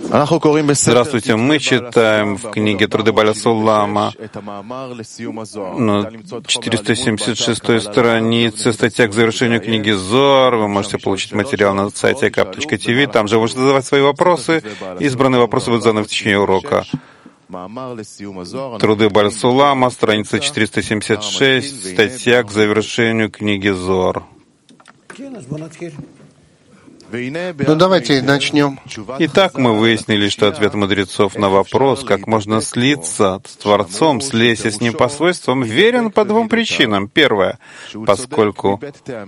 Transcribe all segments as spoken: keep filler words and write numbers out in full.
Здравствуйте. Мы читаем в книге «Труды Бааля Сулама» на четыреста семьдесят шестой странице, статья к завершению книги Зоар. Вы можете получить материал на сайте кап точка ти ви. Там же вы можете задавать свои вопросы. Избранные вопросы будут заданы в течение урока. «Труды Бааля Сулама», страница четыреста семьдесят шесть, статья к завершению книги Зоар. Ну, давайте начнем. Итак, мы выяснили, что ответ мудрецов на вопрос, как можно слиться с Творцом, слезть с Ним по свойствам, верен по двум причинам. Первое, поскольку...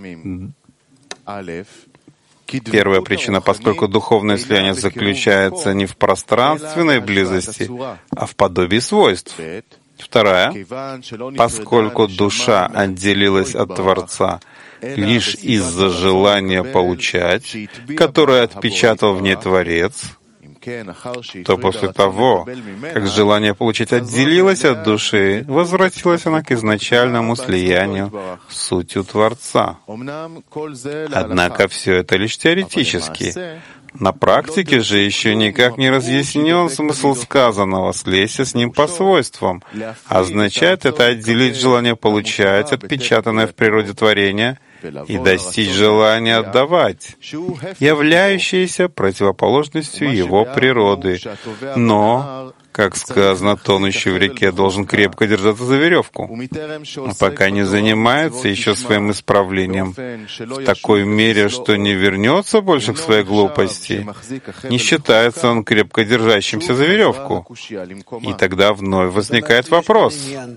Первая причина, поскольку духовное слияние заключается не в пространственной близости, а в подобии свойств. Вторая, поскольку душа отделилась от Творца лишь из-за желания получать, которое отпечатал в ней Творец, то после того, как желание получить отделилось от души, возвратилась она к изначальному слиянию с сутью Творца. Однако все это лишь теоретически. На практике же еще никак не разъяснен смысл сказанного «слезься с ним по свойствам». Означает это отделить желание получать, отпечатанное в природе творения, и достичь желания отдавать, являющееся противоположностью его природы. Но, как сказано, тонущий в реке должен крепко держаться за веревку, пока не занимается еще своим исправлением в такой мере, что не вернется больше к своей глупости, не считается он крепко держащимся за веревку. И тогда вновь возникает вопрос.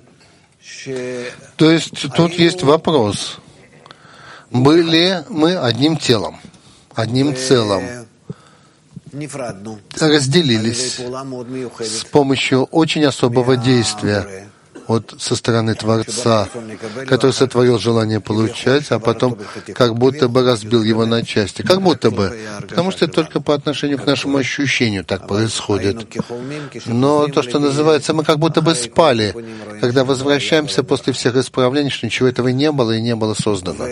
То есть тут есть вопрос. Были мы одним телом, одним целым, разделились с помощью очень особого действия от, со стороны Творца, который сотворил желание получать, а потом как будто бы разбил его на части. Как будто бы. Потому что это только по отношению к нашему ощущению так происходит. Но то, что называется, мы как будто бы спали, когда возвращаемся после всех исправлений, что ничего этого не было и не было создано.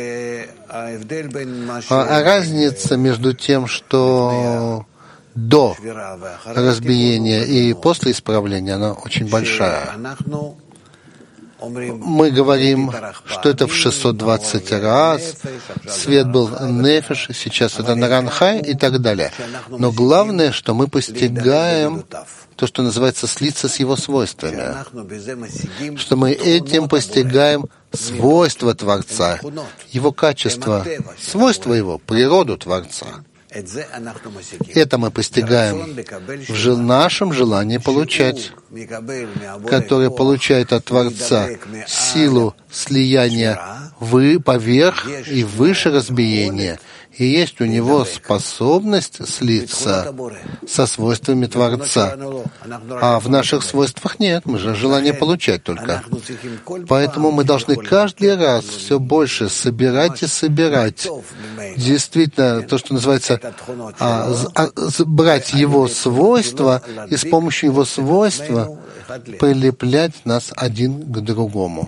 А разница между тем, что до разбиения и после исправления, она очень большая. Мы говорим, что это в шестьсот двадцать раз, свет был нефеш, сейчас это наранхай и так далее. Но главное, что мы постигаем то, что называется слиться с его свойствами, что мы этим постигаем свойства Творца, его качество, свойства его, природу Творца. Это мы постигаем в нашем желании получать, которое получает от Творца силу слияния вы, поверх и выше разбиения. И есть у него способность слиться со свойствами Творца. А в наших свойствах нет, мы же желание получать только. Поэтому мы должны каждый раз все больше собирать и собирать. Действительно, то, что называется, а, а, брать его свойства и с помощью его свойства прилеплять нас один к другому.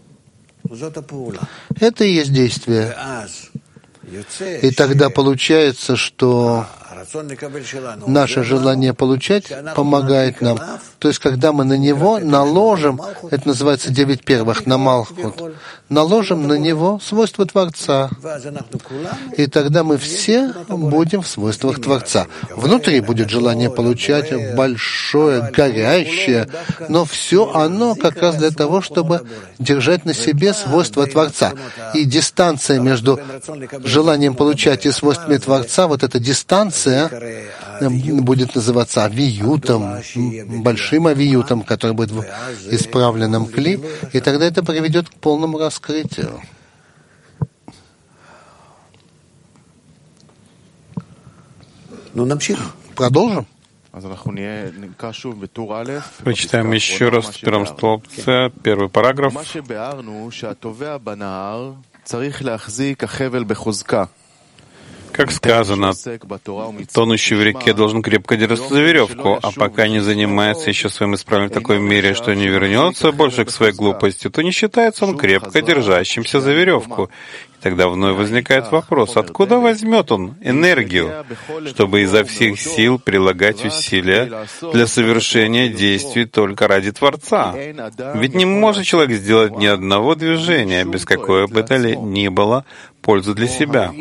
Это и есть действие. И тогда получается, что наше желание получать помогает нам. То есть, когда мы на него наложим, это называется девять первых, на Малхут, наложим на него свойства Творца. И тогда мы все будем в свойствах Творца. Внутри будет желание получать большое, горящее, но все оно как раз для того, чтобы держать на себе свойства Творца. И дистанция между желанием получать и свойствами Творца, вот эта дистанция будет называться авиютом, большим авиютом, который будет в исправленном кли, и тогда это приведет к полному раскрытию. Продолжим? Прочитаем еще раз в первом столбце, первый параграф. Как сказано, тонущий в реке должен крепко держаться за веревку, а пока не занимается еще своим исправлением в такой мере, что не вернется больше к своей глупости, то не считается он крепко держащимся за веревку. И тогда вновь возникает вопрос, откуда возьмет он энергию, чтобы изо всех сил прилагать усилия для совершения действий только ради Творца? Ведь не может человек сделать ни одного движения, без какой бы то ни было пользы для себя.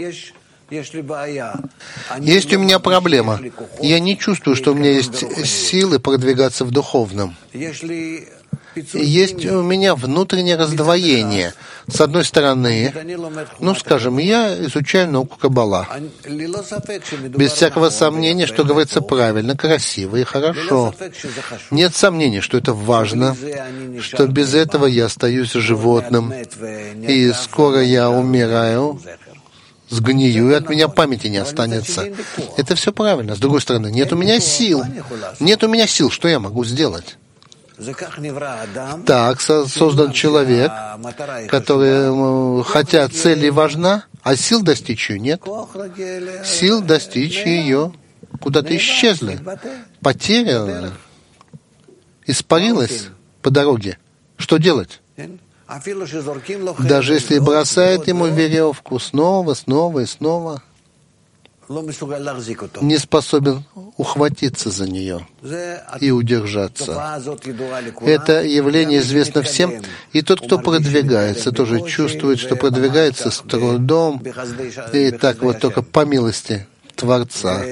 Есть у меня проблема. Я не чувствую, что у меня есть силы продвигаться в духовном. Есть у меня внутреннее раздвоение. С одной стороны, ну, скажем, я изучаю науку Каббала. Без всякого сомнения, что говорится правильно, красиво и хорошо. Нет сомнений, что это важно, что без этого я остаюсь животным, и скоро я умираю, сгнию, и от меня памяти не останется. Это все правильно. С другой стороны, нет у меня сил. Нет у меня сил. Что я могу сделать? Так создан человек, который, хотя цель и важна, а сил достичь ее нет. Сил достичь ее куда-то исчезли. Потеря испарилась по дороге. Что делать? Даже если бросает ему веревку снова, снова и снова, не способен ухватиться за нее и удержаться. Это явление известно всем, и тот, кто продвигается, тоже чувствует, что продвигается с трудом, и так вот только по милости Творца.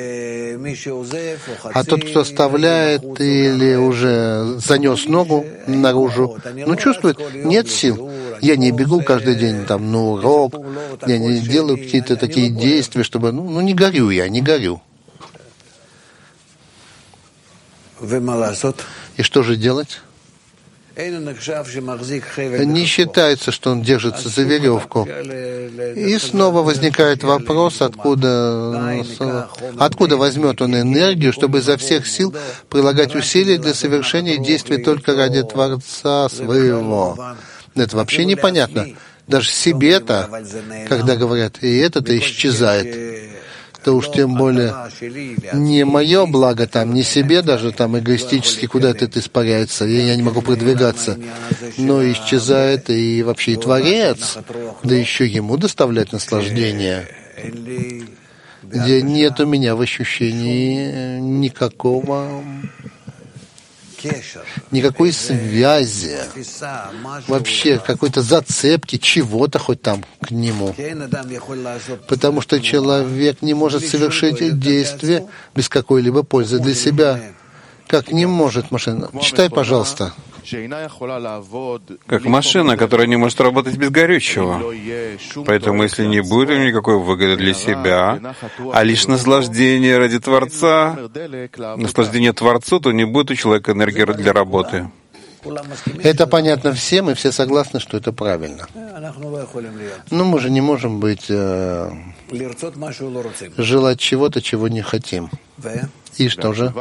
А тот, кто оставляет или уже занес ногу наружу, ну, чувствует, нет сил. Я не бегу каждый день там на урок, я не делаю какие-то такие действия, чтобы, ну, ну не горю я, не горю. И что же делать? Не считается, что он держится за веревку. И снова возникает вопрос, откуда, откуда возьмет он энергию, чтобы изо всех сил прилагать усилия для совершения действий только ради Творца своего. Это вообще непонятно. Даже себе-то, когда говорят, и это-то исчезает, то уж тем более не мое благо там, не себе даже там эгоистически куда-то это испаряется, и я не могу продвигаться, но исчезает и вообще и Творец, да еще ему доставлять наслаждение, где нет у меня в ощущении никакого никакой связи, вообще какой-то зацепки, чего-то хоть там к нему. Потому что человек не может совершить действие без какой-либо пользы для себя. Как не может машина? Читай, пожалуйста. Как машина, которая не может работать без горючего. Поэтому, если не будет никакой выгоды для себя, а лишь наслаждение ради Творца, наслаждение Творцу, то не будет у человека энергии для работы. Это понятно всем, и все согласны, что это правильно. Но мы же не можем быть э, желать чего-то, чего не хотим. И что же?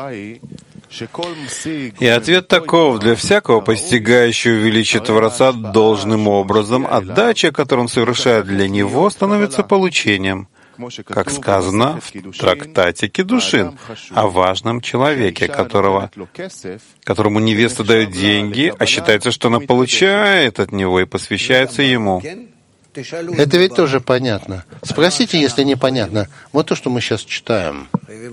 И ответ таков: для всякого постигающего величие Творца должным образом отдача, которую он совершает для него, становится получением, как сказано в трактате Кидушин о важном человеке, которого, которому невеста дает деньги, а считается, что она получает от него и посвящается ему. Это ведь тоже понятно. Спросите, если непонятно. Вот то, что мы сейчас читаем.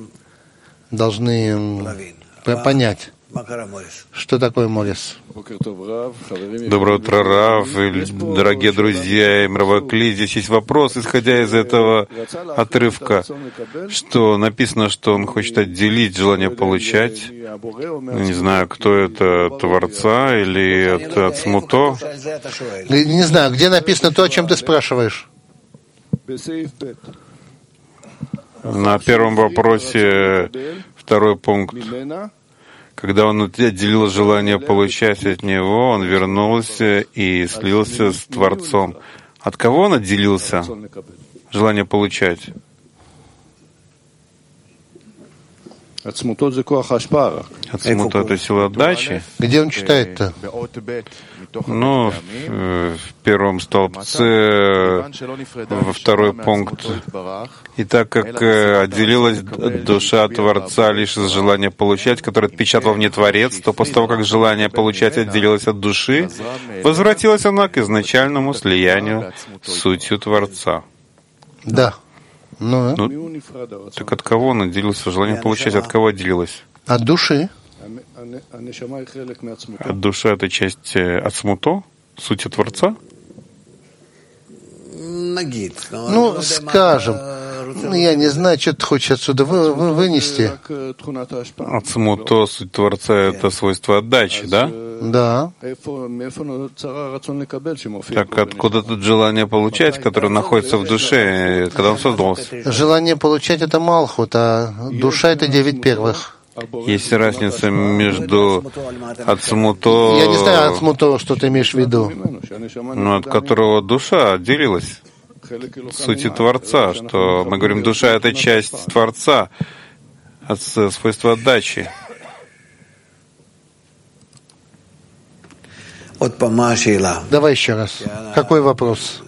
Должны понять, что такое Морис. Доброе утро, Рав, дорогие друзья, и Мравакли. Здесь есть вопрос, исходя из этого отрывка, что написано, что он хочет отделить желание получать. Не знаю, кто это, Творца или это от Смуто. Не знаю, где написано то, о чем ты спрашиваешь. На первом вопросе второй пункт. Когда он отделил желание получать от него, он вернулся и слился с Творцом. От кого он отделился? Желание получать. Ацмут — это сила отдачи. Где он читает-то? Ну, в первом столбце, во второй пункт. И так как отделилась душа Творца лишь из желания получать, которое отпечатал в ней Творец, то после того, как желание получать отделилось от души, возвратилась она к изначальному слиянию с сутью Творца. Да. Ну, ну, так от кого она отделилась? Желание получать от кого отделилась? От души. От души — это часть ацмуто, сути Творца? Ну, скажем, я не знаю, что ты хочешь отсюда вы, вы, вынести. Ацмуто, суть Творца — это свойство отдачи, да? Да. Так откуда тут желание получать, которое находится в душе, когда он создался? Желание получать — это Малхут, а душа — это девять первых. Есть разница между ацмуто... Я не знаю, ацмуто, что ты имеешь в виду. Ну, от которого душа отделилась. Сути Творца, что мы говорим, душа — это часть Творца, от свойства отдачи. Давай еще раз. Какой вопрос?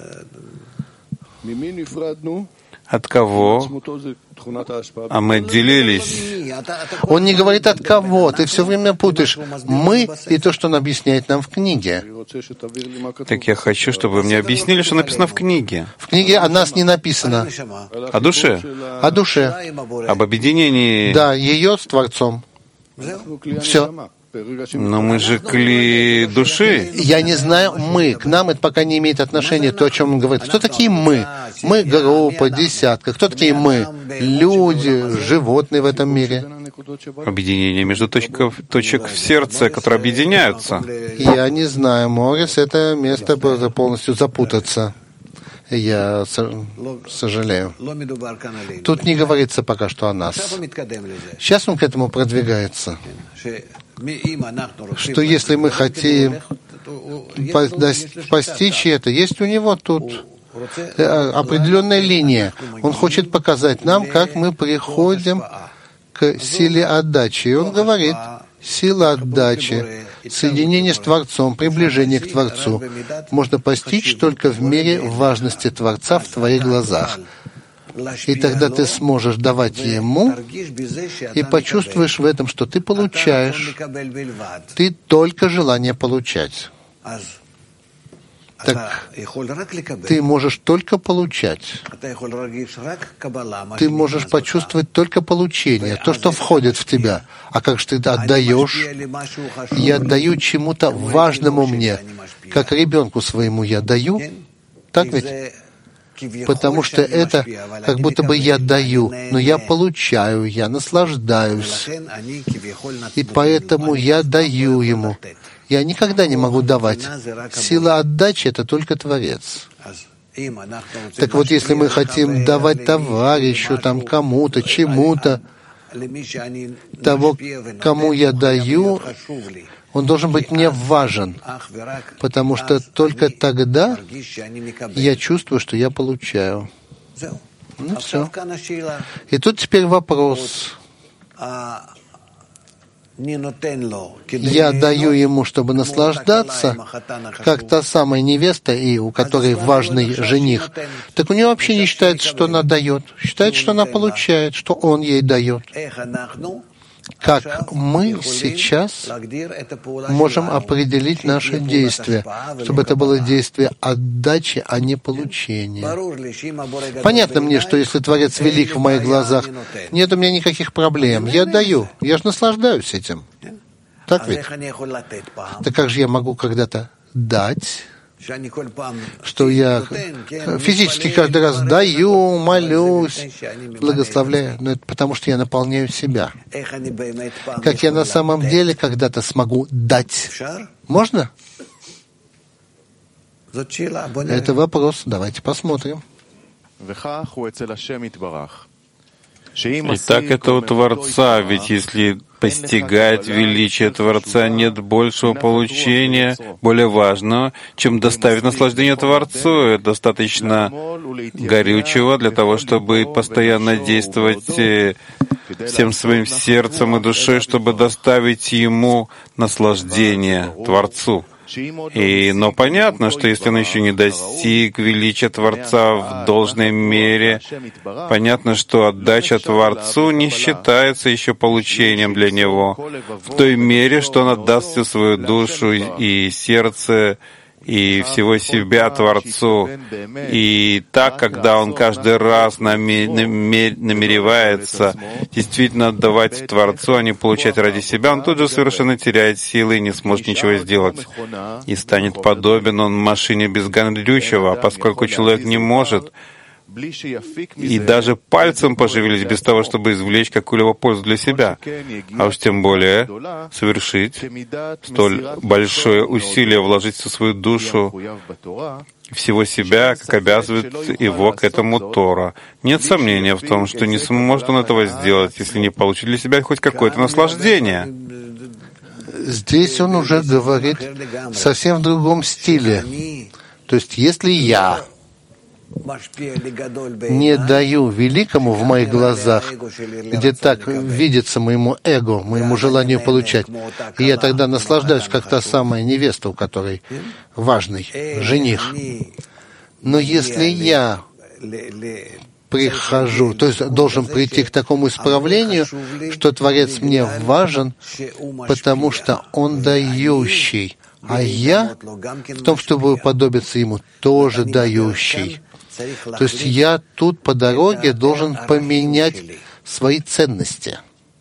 От кого? А мы отделились. Он не говорит от кого. Ты все время путаешь мы и то, что он объясняет нам в книге. Так я хочу, чтобы вы мне объяснили, что написано в книге. В книге о нас не написано. О душе? О душе. Об объединении. Да, ее с Творцом. Все. Но мы же кли души. Я не знаю, мы. К нам это пока не имеет отношения, то, о чем он говорит. Кто такие мы? Мы группа, десятка. Кто такие мы? Люди, животные в этом мире. Объединение между точков, точек в сердце, которые объединяются. Я не знаю, Морис, это место полностью запутаться. Я сожалею. Тут не говорится пока что о нас. Сейчас он к этому продвигается. Что если мы хотим постичь это, есть у него тут определенная линия. Он хочет показать нам, как мы приходим к силе отдачи. И он говорит, сила отдачи, соединение с Творцом, приближение к Творцу можно постичь только в мере важности Творца в твоих глазах. И тогда ты сможешь давать Ему и почувствуешь в этом, что ты получаешь. Ты только желание получать. Так ты можешь только получать. Ты можешь почувствовать только получение, то, что входит в тебя. А как же ты отдаешь? Я отдаю чему-то важному мне. Как ребенку своему я даю. Так ведь? Потому что это как будто бы я даю, но я получаю, я наслаждаюсь. И поэтому я даю ему. Я никогда не могу давать. Сила отдачи — это только Творец. Так вот, если мы хотим давать товарищу, там, кому-то, чему-то, того, кому я даю, он должен быть мне важен, потому что только тогда я чувствую, что я получаю. Ну все. И тут теперь вопрос. Я даю ему, чтобы наслаждаться, как та самая невеста, и у которой важный жених. Так у нее вообще не считается, что она дает. Считается, что она получает, что он ей дает. Как мы сейчас можем определить наше действие, чтобы это было действие отдачи, а не получения. Понятно мне, что если Творец велик в моих глазах, нет у меня никаких проблем. Я отдаю, я же наслаждаюсь этим. Так ведь? Так как же я могу когда-то дать, что я физически каждый раз даю, молюсь, благословляю, но это потому, что я наполняю себя. Как я на самом деле когда-то смогу дать. Можно? Это вопрос. Давайте посмотрим. И так это у Творца, ведь если постигать величие Творца, нет большего получения, более важного, чем доставить наслаждение Творцу. Это достаточно горючего для того, чтобы постоянно действовать всем своим сердцем и душой, чтобы доставить Ему наслаждение, Творцу. И, но понятно, что если он еще не достиг величия Творца в должной мере, понятно, что отдача Творцу не считается еще получением для него в той мере, что он отдаст всю свою душу и сердце и всего себя Творцу. И так, когда он каждый раз намеревается действительно отдавать Творцу, а не получать ради себя, он тут же совершенно теряет силы и не сможет ничего сделать. И станет подобен он машине без горючего, поскольку человек не может и даже пальцем пошевелить без того, чтобы извлечь какую-либо пользу для себя, а уж тем более совершить столь большое усилие, вложить всю свою душу, всего себя, как обязывает его к этому Тора. Нет сомнения в том, что не сможет он этого сделать, если не получит для себя хоть какое-то наслаждение. Здесь он уже говорит совсем в другом стиле. То есть, если я не даю великому в моих глазах, где так видится моему эго, моему желанию получать, и я тогда наслаждаюсь, как та самая невеста, у которой важный жених. Но если я прихожу, то есть должен прийти к такому исправлению, что Творец мне важен, потому что Он дающий, а я в том, чтобы уподобиться Ему, тоже дающий. То есть я тут по дороге должен поменять свои ценности.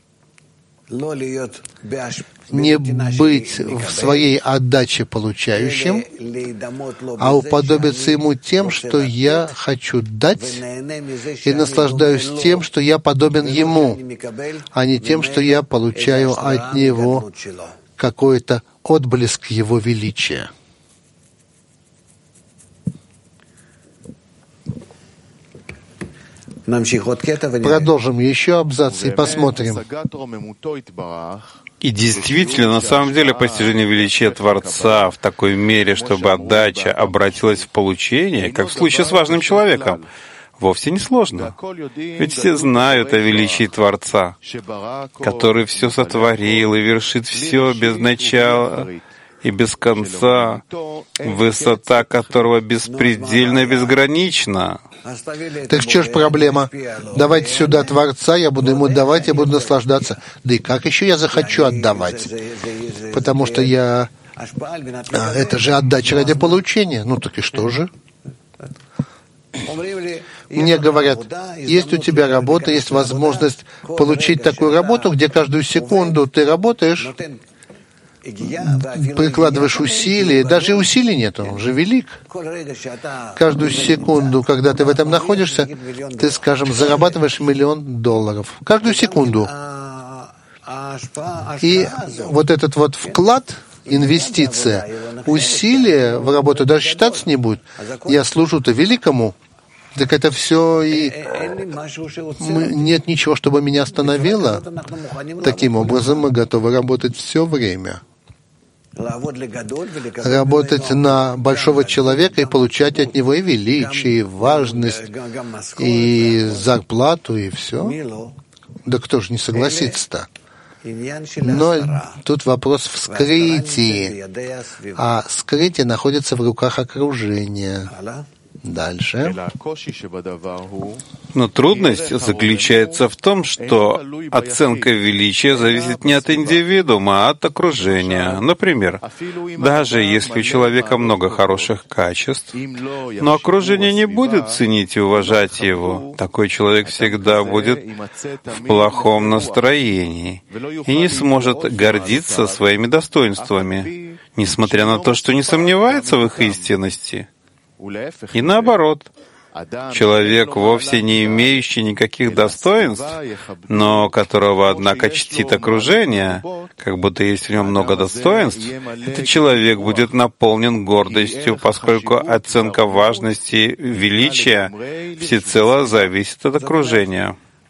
Не быть в своей отдаче получающим, а уподобиться Ему тем, что я хочу дать, и наслаждаюсь тем, что я подобен Ему, а не тем, что я получаю от Него какой-то отблеск Его величия. Продолжим еще абзац и посмотрим. И действительно, на самом деле, постижение величия Творца в такой мере, чтобы отдача обратилась в получение, как в случае с важным человеком, вовсе не сложно. Ведь все знают о величии Творца, который все сотворил и вершит все без начала и без конца, высота которого беспредельна и безгранична. Так что ж проблема? Давайте сюда Творца, я буду Ему давать, я буду наслаждаться. Да и как еще я захочу отдавать? Потому что я... А, это же отдача ради получения. Ну так и что же? Мне говорят, есть у тебя работа, есть возможность получить такую работу, где каждую секунду ты работаешь, прикладываешь усилия, даже усилий нет, он уже велик. Каждую секунду, когда ты в этом находишься, ты, скажем, зарабатываешь миллион долларов. Каждую секунду. И вот этот вот вклад, инвестиция, усилия в работу даже считаться не будет. Я служу-то великому. Так это все и нет ничего, чтобы меня остановило. Таким образом, мы готовы работать все время. Работать на большого человека и получать от него и величие, и важность, и зарплату, и все. Да кто же не согласится-то? Но тут вопрос в скрытии, а скрытие находится в руках окружения. Дальше. Но трудность заключается в том, что оценка величия зависит не от индивидуума, а от окружения. Например, даже если у человека много хороших качеств, но окружение не будет ценить и уважать его, такой человек всегда будет в плохом настроении и не сможет гордиться своими достоинствами, несмотря на то, что не сомневается в их истинности. И наоборот, человек, вовсе не имеющий никаких достоинств, но которого, однако, чтит окружение, как будто есть в нем много достоинств, этот человек будет наполнен гордостью, поскольку оценка важности, величия всецело зависит от окружения.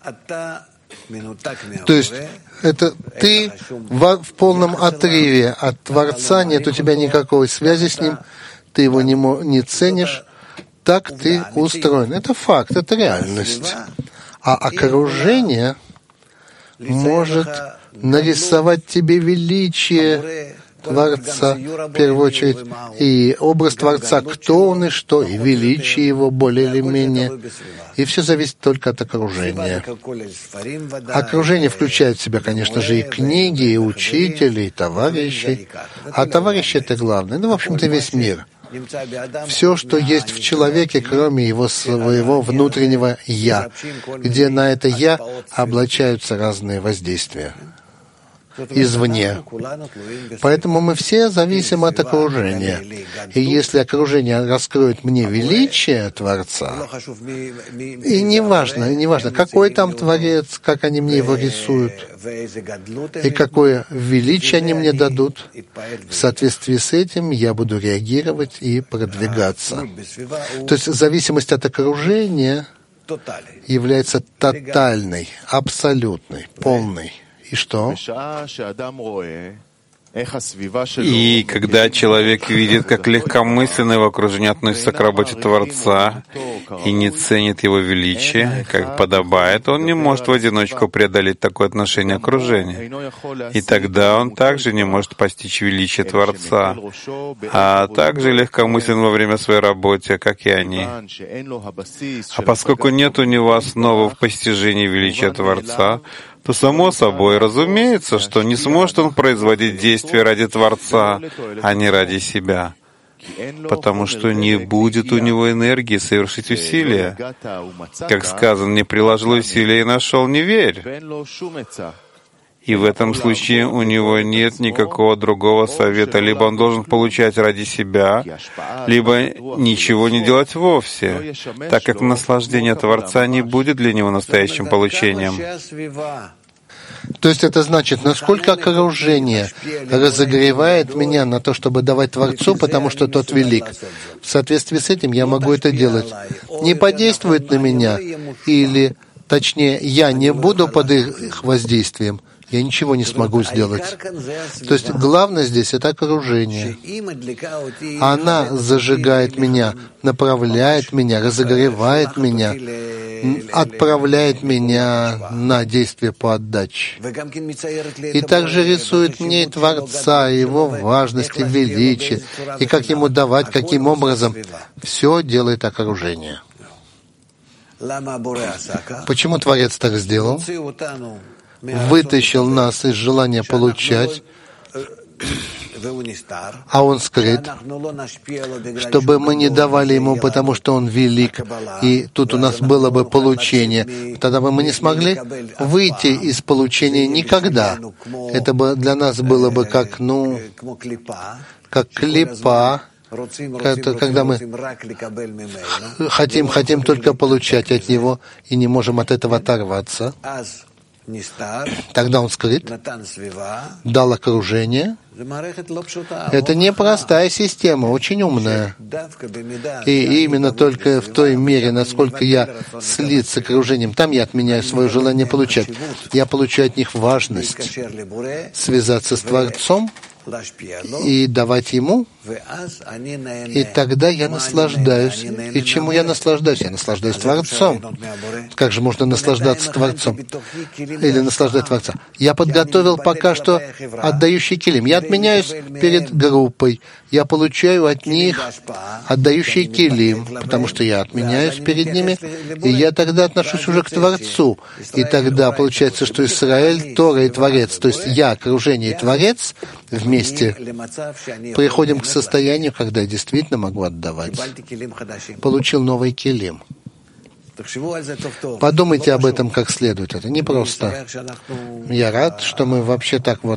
То есть это ты в, в полном отрыве от Творца, нет у тебя никакой связи с Ним, ты его не, не ценишь, так ты устроен. Это факт, это реальность. А окружение может нарисовать тебе величие Творца, в первую очередь, и образ Творца, кто он и что, и величие его более или менее. И все зависит только от окружения. Окружение включает в себя, конечно же, и книги, и учителей, и товарищей. А товарищи — это главное. Ну, в общем-то, весь мир. Все, что есть в человеке, кроме его своего внутреннего «я», где на это «я» облачаются разные воздействия извне. Поэтому мы все зависим от окружения. И если окружение раскроет мне величие Творца, и неважно, неважно, какой там Творец, как они мне его рисуют, и какое величие они мне дадут, в соответствии с этим я буду реагировать и продвигаться. То есть зависимость от окружения является тотальной, абсолютной, полной. И что? И когда человек видит, как легкомысленно его окружение относится к работе Творца и не ценит его величие, как подобает, он не может в одиночку преодолеть такое отношение окружения. И тогда он также не может постичь величие Творца, а также легкомыслен во время своей работы, как и они. А поскольку нет у него основы в постижении величия Творца, то само собой разумеется, что не сможет он производить действия ради Творца, а не ради себя, потому что не будет у него энергии совершить усилия. Как сказано, не приложил усилия и нашел, не верь. И в этом случае у него нет никакого другого совета. Либо он должен получать ради себя, либо ничего не делать вовсе, так как наслаждение Творца не будет для него настоящим получением. То есть это значит, насколько окружение разогревает меня на то, чтобы давать Творцу, потому что тот велик. В соответствии с этим я могу это делать. Не подействует на меня, или, точнее, я не буду под их воздействием, я ничего не смогу сделать. То есть главное здесь — это окружение. Она зажигает меня, направляет меня, разогревает меня, отправляет меня на действие по отдаче. И также рисует мне и Творца, и Его важность, и величие, и как Ему давать, каким образом. Все делает окружение. Почему Творец так сделал? Вытащил нас из желания получать, а Он скрыт, чтобы мы не давали Ему, потому что Он велик, и тут у нас было бы получение. Тогда бы мы не смогли выйти из получения никогда. Это бы для нас было бы как, ну, как клипа, это когда мы хотим, хотим только получать от Него и не можем от этого оторваться. Тогда он скрыт, дал окружение. Это непростая система, очень умная. И именно только в той мере, насколько я слит с окружением, там я отменяю свое желание получать. Я получаю от них важность связаться с Творцом и давать Ему, и тогда я наслаждаюсь. И чему я наслаждаюсь? Я наслаждаюсь Творцом. Как же можно наслаждаться Творцом? Или наслаждать Творца? Я подготовил пока что отдающий килим. Я отменяюсь перед группой. Я получаю от них отдающий килим, потому что я отменяюсь перед ними, и я тогда отношусь уже к Творцу. И тогда получается, что Израиль, Тора и Творец, то есть я, окружение и Творец, вместе приходим к состоянию, когда я действительно могу отдавать. Получил новый килим. Подумайте об этом как следует. Это не просто. Я рад, что мы вообще так вот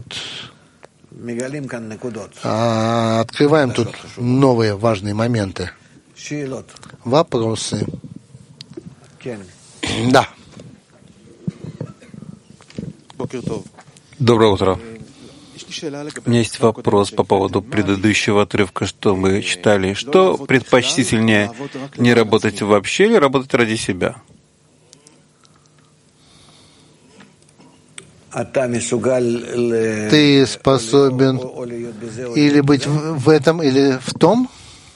а, открываем тут новые важные моменты. Вопросы? Да. Доброе утро. У меня есть вопрос по поводу предыдущего отрывка, что мы читали. Что предпочтительнее, не работать вообще или работать ради себя? Ты способен или быть в этом, или в том?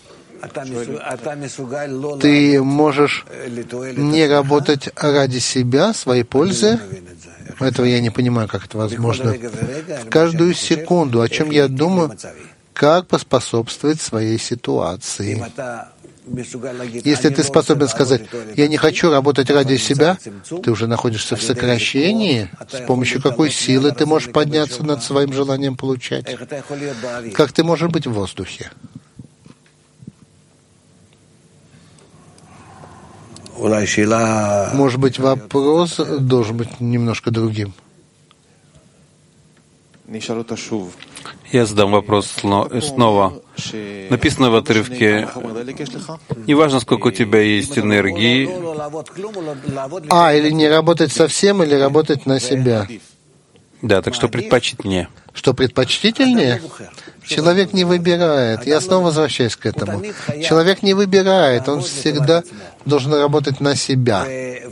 Ты можешь не работать ради себя, своей пользы? Этого я не понимаю, как это возможно. В каждую секунду, о чем я думаю, как поспособствовать своей ситуации. Если ты способен сказать, я не хочу работать ради себя, ты уже находишься в сокращении. С помощью какой силы ты можешь подняться над своим желанием получать? Как ты можешь быть в воздухе? Может быть, вопрос должен быть немножко другим. Я задам вопрос снова. Написано в отрывке, неважно, сколько у тебя есть энергии. А, или не работать совсем, или работать на себя. Да, так что предпочтительнее? Что предпочтительнее? Человек не выбирает. Я снова возвращаюсь к этому. Человек не выбирает. Он всегда должен работать на себя.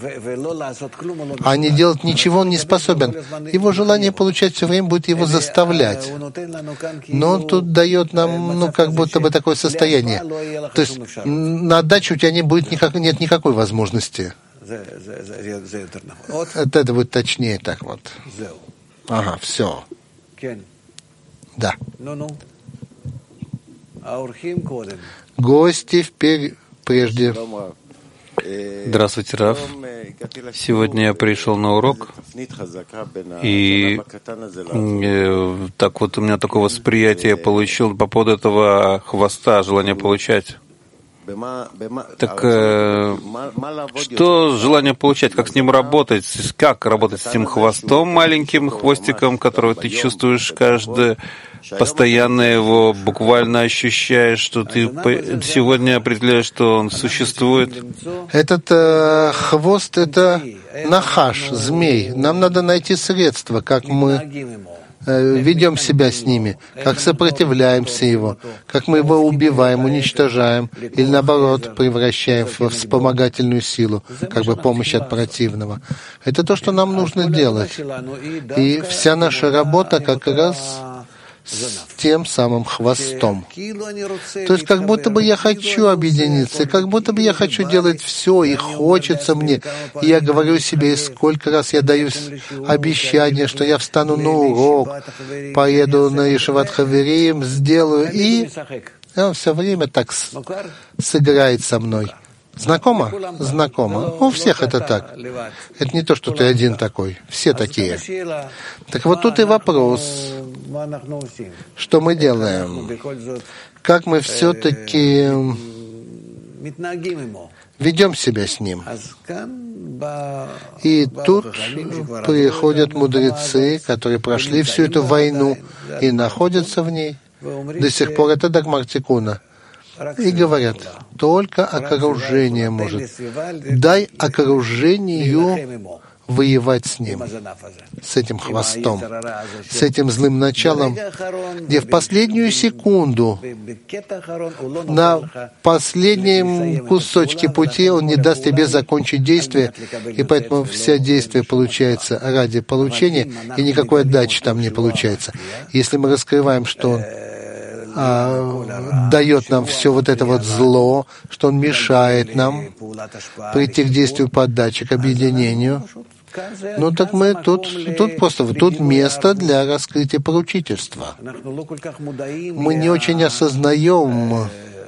А не делать ничего он не способен. Его желание получать все время будет его заставлять. Но он тут дает нам, ну, как будто бы такое состояние. То есть на отдачу у тебя не будет никак, нет никакой возможности. Это, это будет точнее так вот. Ага, все. Да. Гости вперед, прежде. Здравствуйте, Рав. Сегодня я пришел на урок, и э, так вот у меня такое восприятие получил по поводу этого хвоста, желания получать. Так э, что желание получать, как с ним работать, как работать с этим хвостом маленьким, хвостиком, которого ты чувствуешь каждое, постоянно его буквально ощущаешь, что ты сегодня определяешь, что он существует? Этот э, хвост — это нахаш, змей. Нам надо найти средства, как мы ведем себя с ними, как сопротивляемся его, как мы его убиваем, уничтожаем, или наоборот, превращаем в вспомогательную силу, как бы помощь от противного. Это то, что нам нужно делать. И вся наша работа как раз с тем самым хвостом. То есть как будто бы я хочу объединиться, и как будто бы я хочу делать все, и хочется мне. И я говорю себе, сколько раз я даю обещание, что я встану на урок, поеду на Ешиват Хаверим, сделаю, и он все время так сыграет со мной. Знакомо? Знакомо. У всех это так. Это не то, что ты один такой. Все такие. Так вот тут и вопрос. Что мы делаем? Как мы все-таки ведем себя с ним? И тут приходят мудрецы, которые прошли всю эту войну и находятся в ней. До сих пор это Дагмар Тикуна. И говорят, только окружение может. Дай окружению воевать с ним, с этим хвостом, с этим злым началом, где в последнюю секунду, на последнем кусочке пути он не даст тебе закончить действие, и поэтому все действие получается ради получения, и никакой отдачи там не получается. Если мы раскрываем, что он А, дает нам все вот это вот зло, что он мешает нам прийти к действию подачи, к объединению. Ну так мы тут, тут просто, тут место для раскрытия поручительства. Мы не очень осознаем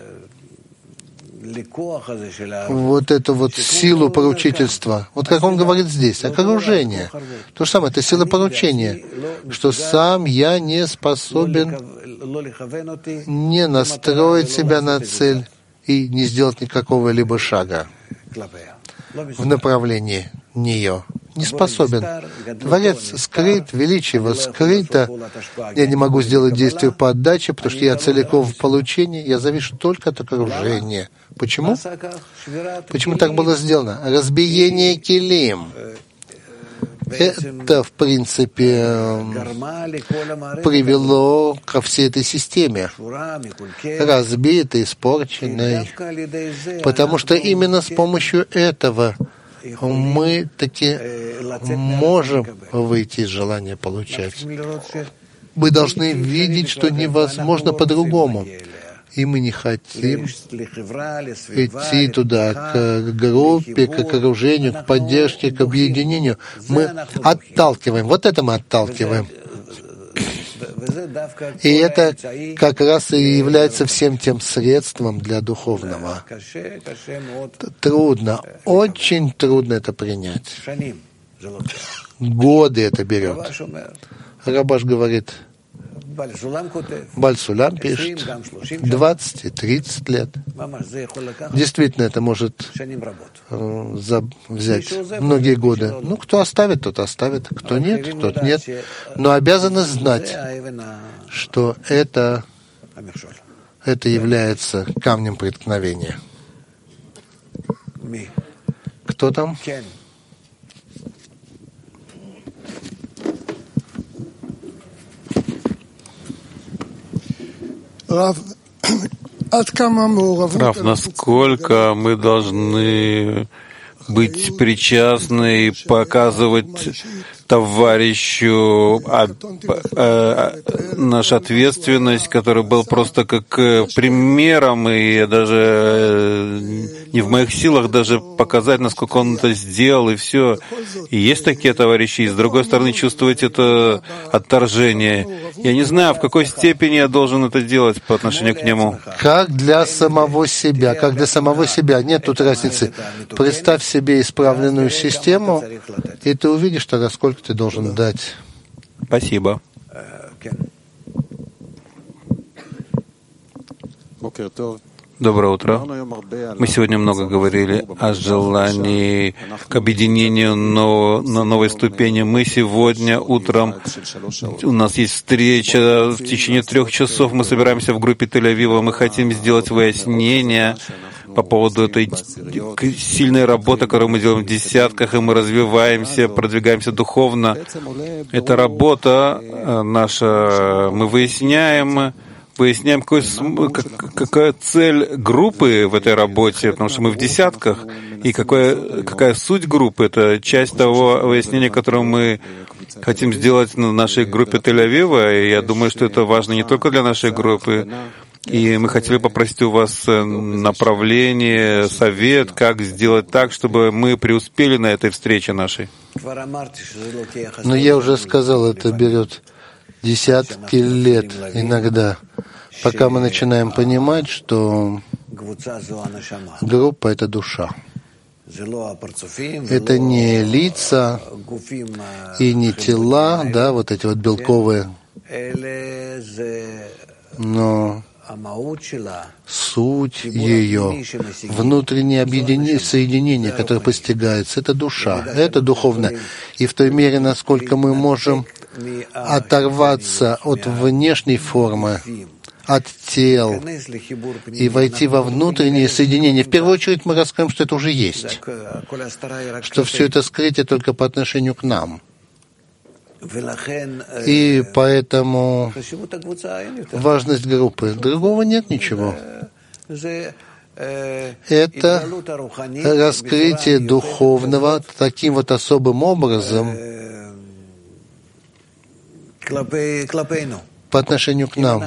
вот эту вот силу поручительства. Вот как он говорит здесь, окружение. То же самое, это сила поручения, что сам я не способен не настроить себя на цель и не сделать никакого либо шага в направлении нее. Не способен. Творец скрыт, величие его скрыто. Я не могу сделать действие по отдаче, потому что я целиком в получении, я завишу только от окружения. Почему? Почему так было сделано? Разбиение килим. Это, в принципе, привело ко всей этой системе, разбитой, испорченной, потому что именно с помощью этого мы таки можем выйти из желания получать. Мы должны видеть, что невозможно по-другому. И мы не хотим идти туда, к группе, к окружению, к поддержке, к объединению. Мы отталкиваем. Вот это мы отталкиваем. И это как раз и является всем тем средством для духовного. Трудно, очень трудно это принять. Годы это берет. Рабаш говорит, Баль Сулам пишет, двадцать и тридцать лет. Действительно, это может э, за, взять многие годы. Ну, кто оставит, тот оставит. Кто нет, тот нет. Но обязаны знать, что это, это является камнем преткновения. Кто там? Рав, насколько мы должны быть причастны и показывать товарищу а, а, нашу ответственность, который был просто как примером, и я даже не в моих силах даже показать, насколько он это сделал, и все. И есть такие товарищи, и с другой стороны чувствовать это отторжение. Я не знаю, в какой степени я должен это делать по отношению к нему. Как для самого себя, как для самого себя. Нет тут разницы. Представь себе исправленную систему, и ты увидишь тогда, сколько ты должен дать. Спасибо. Доброе утро. Мы сегодня много говорили о желании к объединению но, на новой ступени. Мы сегодня утром, у нас есть встреча в течение трех часов, мы собираемся в группе Тель-Авива, мы хотим сделать выяснение по поводу этой сильной работы, которую мы делаем в десятках, и мы развиваемся, продвигаемся духовно. Эта работа наша, мы выясняем, выясняем, какой, какая цель группы в этой работе, потому что мы в десятках, и какая, какая суть группы. Это часть того выяснения, которое мы хотим сделать на нашей группе Тель-Авива, и я думаю, что это важно не только для нашей группы. И мы хотели попросить у вас направление, совет, как сделать так, чтобы мы преуспели на этой встрече нашей. Но я уже сказал, это берет десятки лет иногда, пока мы начинаем понимать, что группа — это душа. Это не лица и не тела, да, вот эти вот белковые, но суть ее, внутреннее объединение, соединение, которое постигается, это душа, это духовно. И в той мере, насколько мы можем оторваться от внешней формы, от тел и войти во внутреннее соединение. В первую очередь мы раскроем, что это уже есть, что все это скрытие только по отношению к нам. И поэтому важность группы. Другого нет ничего. Это раскрытие духовного таким вот особым образом по отношению к нам.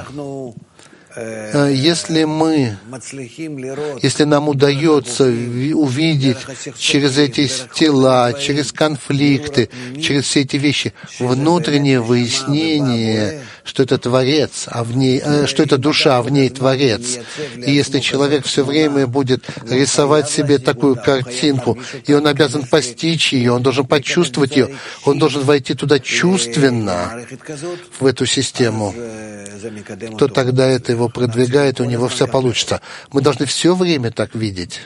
Если мы, если нам удается увидеть через эти тела, через конфликты, через все эти вещи, внутреннее выяснение, что это Творец, а в ней, что это душа, а в ней Творец. И если человек все время будет рисовать себе такую картинку, и он обязан постичь ее, он должен почувствовать ее, он должен войти туда чувственно, в эту систему, то тогда это его продвигает, у него все получится. Мы должны все время так видеть.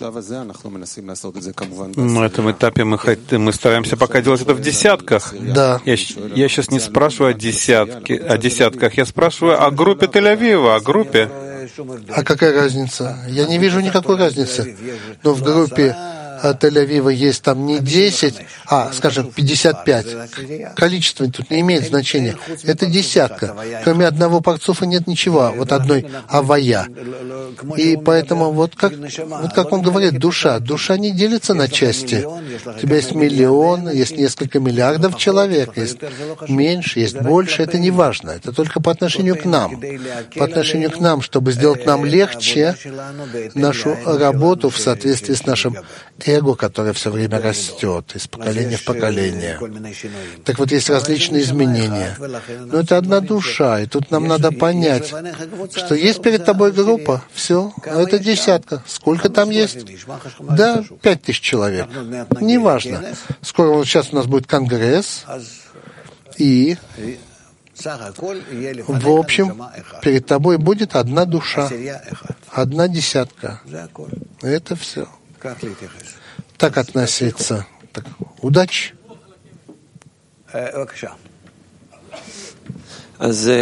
На этом этапе мы, хотим, мы стараемся пока делать это в десятках. Да. Я, я сейчас не спрашиваю о, десятке, о десятках, я спрашиваю о группе Тель-Авива, о группе. А какая разница? Я не вижу никакой разницы. Но в группе а Тель-Авива есть там не десять, а, скажем, пятьдесят пять. Количество тут не имеет значения. Это десятка. Кроме одного Парцуфа нет ничего, вот одной Авая. И поэтому вот как, вот как он говорит, душа. Душа не делится на части. У тебя есть миллион, есть несколько миллиардов человек, есть меньше, есть больше. Это не важно. Это только по отношению к нам. По отношению к нам, чтобы сделать нам легче нашу работу в соответствии с нашим эго, которое все время растет из поколения в поколение. Так вот, есть различные изменения. Но это одна душа, и тут нам надо понять, что есть перед тобой группа, все, это десятка. Сколько там есть? Да, пять тысяч человек. Неважно. Скоро вот сейчас у нас будет конгресс, и в общем, перед тобой будет одна душа, одна десятка. Это все. Так относиться. Так, удачи. Прежде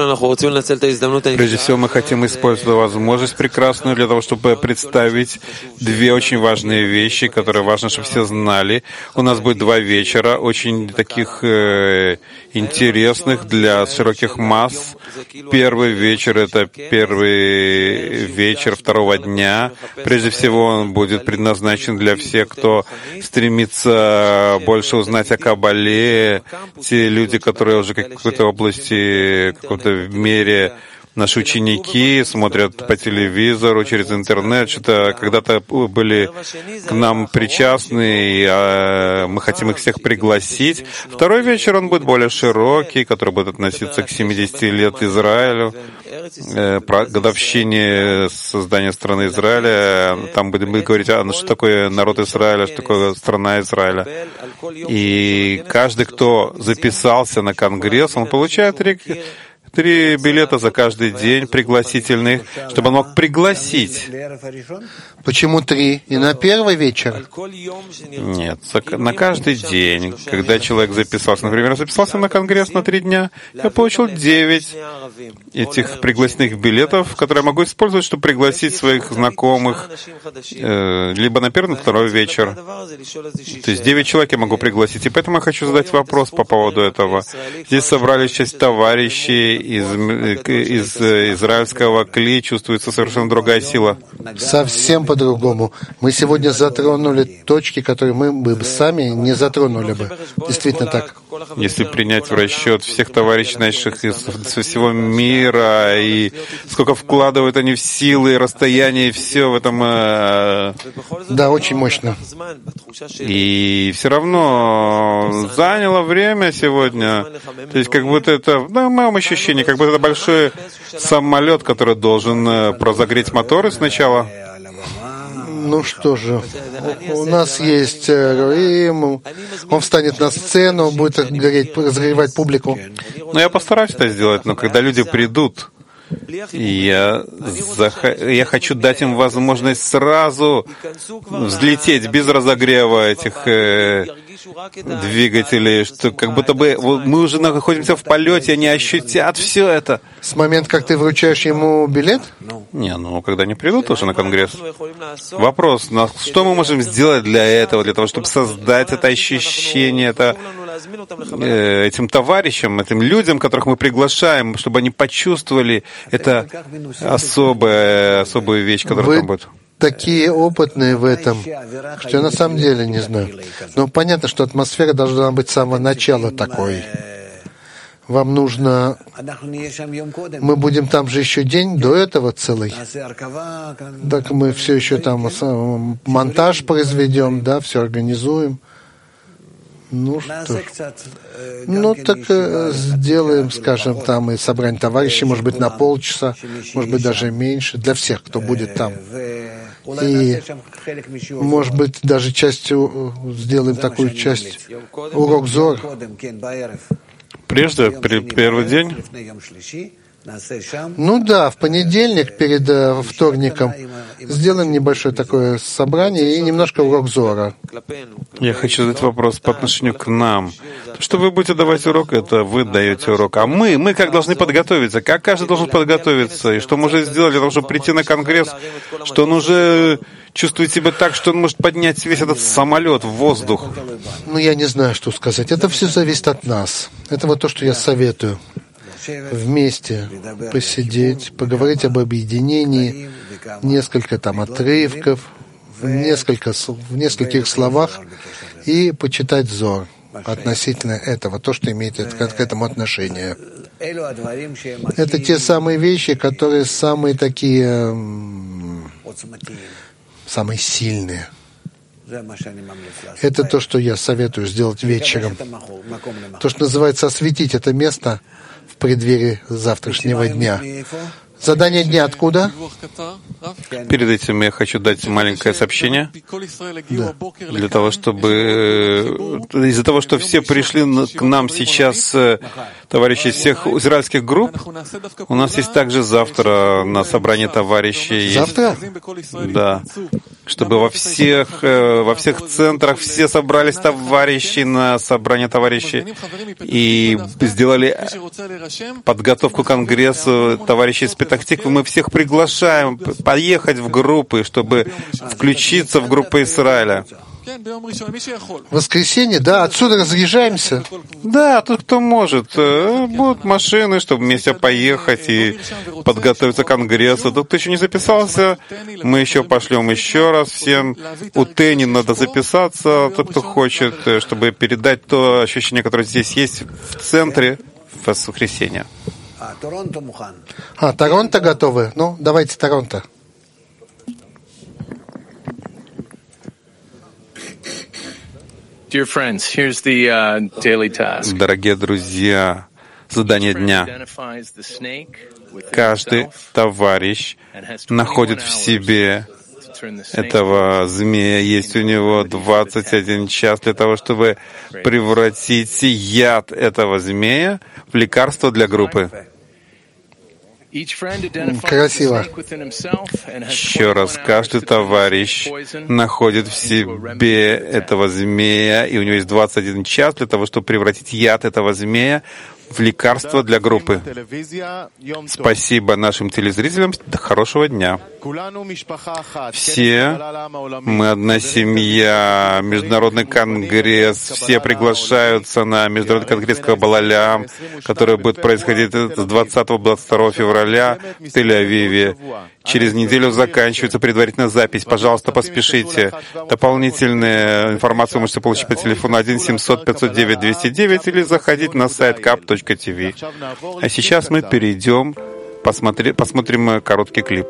всего, мы хотим использовать возможность прекрасную для того, чтобы представить две очень важные вещи, которые важно, чтобы все знали. У нас будет два вечера, очень таких э, интересных для широких масс. Первый вечер — это первый вечер второго дня. Прежде всего, он будет предназначен для всех, кто стремится больше узнать о Каббале, те люди, которые уже в какой-то области, в каком-то мере наши ученики смотрят по телевизору, через интернет, что-то когда-то были к нам причастны, и а, мы хотим их всех пригласить. Второй вечер, он будет более широкий, который будет относиться к семидесяти лет Израилю, э, про годовщине создания страны Израиля. Там будем говорить, а, ну, что такое народ Израиля, что такое страна Израиля. И каждый, кто записался на конгресс, он получает три билета за каждый день пригласительных, чтобы он мог пригласить. Почему три? И на первый вечер? Нет, на каждый день. Когда человек записался, например, записался на конгресс на три дня, я получил девять этих пригласительных билетов, которые я могу использовать, чтобы пригласить своих знакомых, э, либо на первый, на второй вечер. То есть девять человек я могу пригласить. И поэтому я хочу задать вопрос по поводу этого. Здесь собрались часть товарищей из, из израильского кли, чувствуется совершенно другая сила. Совсем по-другому. Мы сегодня затронули точки, которые мы бы сами не затронули бы. Действительно так. Если принять в расчет всех товарищей наших из всего мира, и сколько вкладывают они в силы, расстояние, и все в этом... Э... Да, очень мощно. И все равно заняло время сегодня. То есть как будто это, в моем ощущении, как будто это большой самолет, который должен разогреть моторы сначала. Ну что же, у нас есть Роим, он встанет на сцену, будет гореть, разогревать публику. Ну, я постараюсь это сделать, но когда люди придут, я, зах... я хочу дать им возможность сразу взлететь без разогрева этих э, двигателей, что как будто бы мы уже находимся в полете, они ощутят все это. С момента, как ты вручаешь ему билет? Не, ну, когда они придут уже на конгресс. Вопрос, что мы можем сделать для этого, для того, чтобы создать это ощущение, это, э, этим товарищам, этим людям, которых мы приглашаем, чтобы они почувствовали это особая, особую вещь, которая Вы там будет. Такие опытные в этом, что я на самом деле не знаю. Но понятно, что атмосфера должна быть с самого начала такой. Вам нужно... Мы будем там же еще день до этого целый. Так мы все еще там монтаж произведем, да, все организуем. Ну что? Ну так э, сделаем, скажем, там и собрание товарищей, может быть, на полчаса, может быть, даже меньше, для всех, кто будет там. И, может быть, даже частью сделаем такую часть урок Зор. Прежде, при первый день, Ну да, в понедельник перед э, вторником сделаем небольшое такое собрание и немножко урок Зора. Я хочу задать вопрос по отношению к нам. Что вы будете давать урок, это вы даете урок. А мы, мы как должны подготовиться? Как каждый должен подготовиться? И что мы уже сделали для того, чтобы прийти на конгресс? Что он уже чувствует себя так, что он может поднять весь этот самолет в воздух? Ну, я не знаю, что сказать. Это все зависит от нас. Это вот то, что я советую. Вместе посидеть, поговорить об объединении, несколько там отрывков, в, несколько, в нескольких словах и почитать Зор относительно этого, то, что имеет к этому отношение. Это те самые вещи, которые самые такие, самые сильные. Это то, что я советую сделать вечером. То, что называется осветить это место в преддверии завтрашнего дня. Задание дня откуда? Перед этим я хочу дать маленькое сообщение. Да. Для того, чтобы... Из-за того, что все пришли к нам сейчас, товарищи из всех израильских групп, у нас есть также завтра на собрании товарищей... Завтра? Да. Чтобы во всех, во всех центрах все собрались товарищи на собрание товарищей и сделали подготовку к конгрессу товарищей из Петах-Тиквы. Мы всех приглашаем поехать в группы, чтобы включиться в группы Израиля. Воскресенье, да, отсюда разъезжаемся. Да, тот, кто может. Будут машины, чтобы вместе поехать и подготовиться к конгрессу. Тот, кто еще не записался, мы еще пошлем еще раз всем. У Тени надо записаться, тот, кто хочет, чтобы передать то ощущение, которое здесь есть в центре в воскресенье. А, Торонто готовы? Ну, давайте Торонто. Dear friends, here's the uh, daily task. Дорогие друзья, задание дня. Каждый товарищ находит в себе этого змея. Есть у него двадцать один час для того, чтобы превратить яд этого змея в лекарство для группы. Красиво. Еще раз, каждый товарищ находит в себе этого змея, и у него есть двадцать один час для того, чтобы превратить яд этого змея в лекарство для группы. Спасибо нашим телезрителям. Хорошего дня. Все мы одна семья, Международный конгресс, все приглашаются на Международный конгресс Каббала, который будет происходить с двадцатого по двадцать второе февраля в Тель-Авиве. Через неделю заканчивается предварительная запись. Пожалуйста, поспешите. Дополнительную информацию вы можете получить по телефону один семьсот пятьсот девять двести девять или заходить на сайт кап точка ти ви. А сейчас мы перейдем, посмотри, посмотрим короткий клип.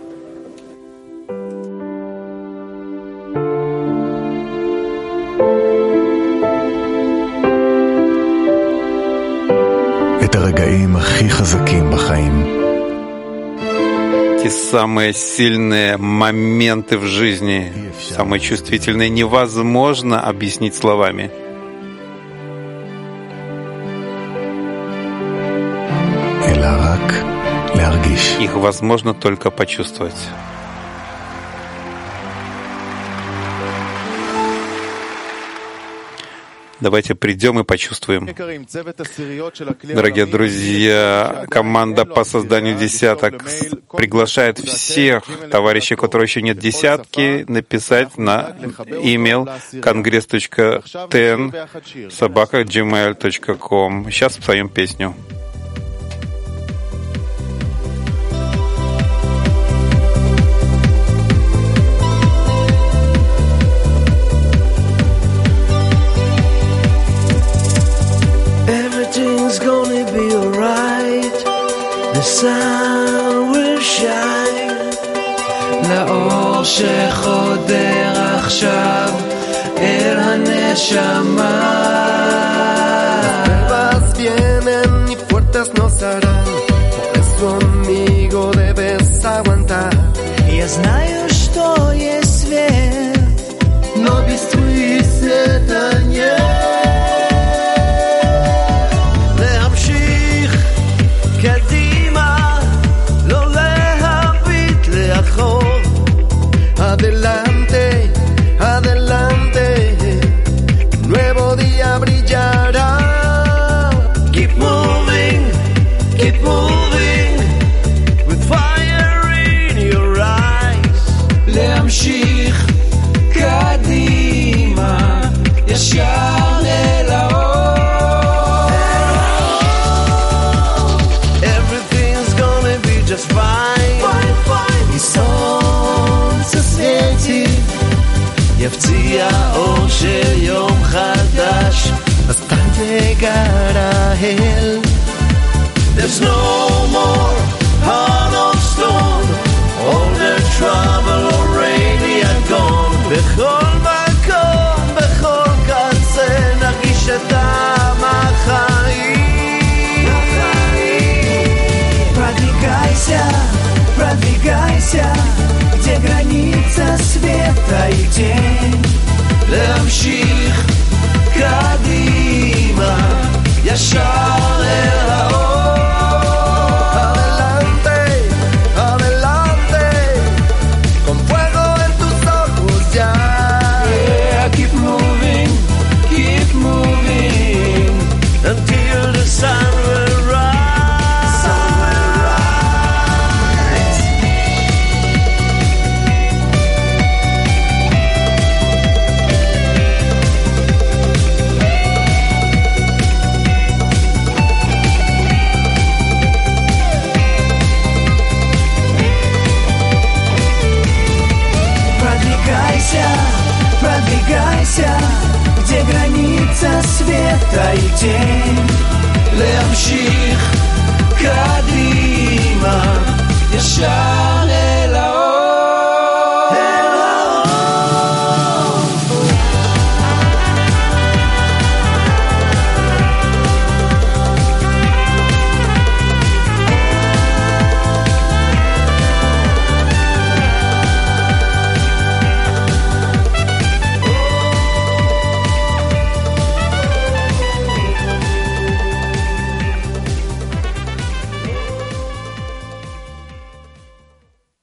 Те самые сильные моменты в жизни, самые чувствительные, невозможно объяснить словами. Их возможно только почувствовать. Давайте придем и почувствуем. Дорогие друзья, команда по созданию десяток приглашает всех товарищей, у которых еще нет десятки, написать на email конгресс точка тен собака джимейл точка ком. Сейчас споем песню. The sun will shine לאור שחודר עכשיו אל הנשמה. Las pruebas vienen y fuertes no serán, por eso amigo debes aguantar. Я знаю, что есть свет, но без твоего света нет. להמשיך קדימה אתה איתי להמשיך